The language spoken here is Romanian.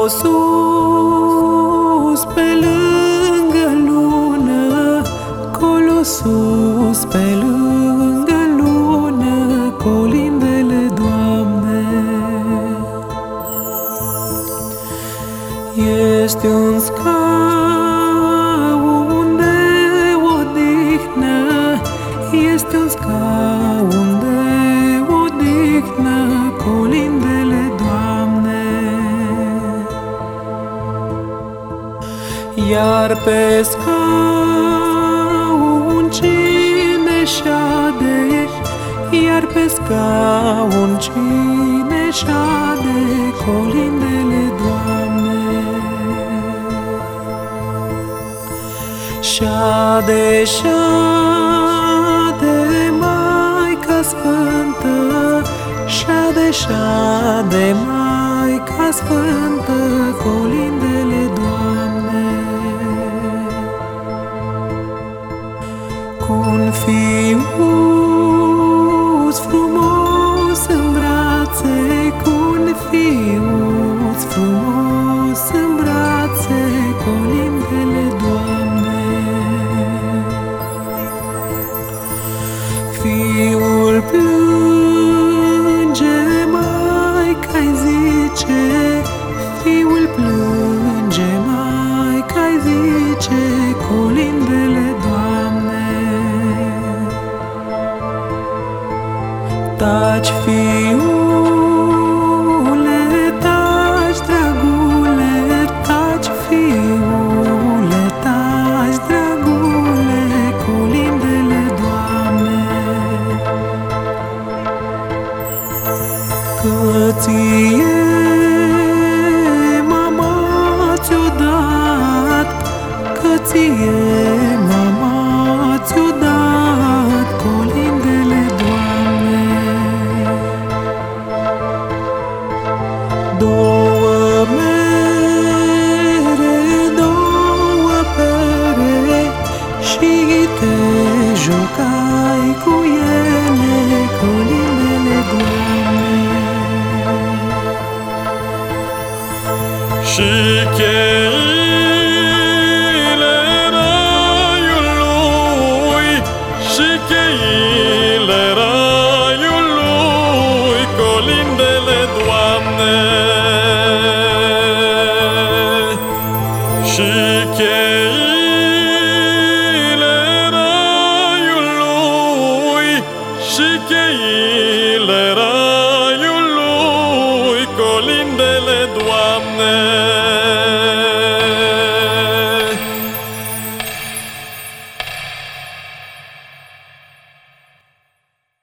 sus, pe lângă lună, colo sus, pe lângă lună, colindele, Doamne. Este un scaun de odihnă, este un scaun de odihnă, colindele, Doamne. Iar pe scaun cine șade, iar pe scaun cine șade, colindele, Doamne. Șade, șade, Maica Sfântă, șade, șade, Maica Sfântă, colindele, Doamne. Cu-un fiuț frumos în brațe, cu-un fiuț frumos în brațe, colindele, Doamne. Fiul plânge, Maica-i zice, fiul plânge, Maica-i zice, colindele, Doamne. Taci, fiule, taci, dragule, taci, fiule, taci, dragule, colindele, Doamne. Că ție mama ți-o dat, că ție mama ți-o dat, colindele, Doamne. Două mere, două pere, și te jucai cu ele, colindele, Doamne. Și cheile raiului, și cheile raiului, colindele, Doamne. Și cheile raiului, și cheile raiului,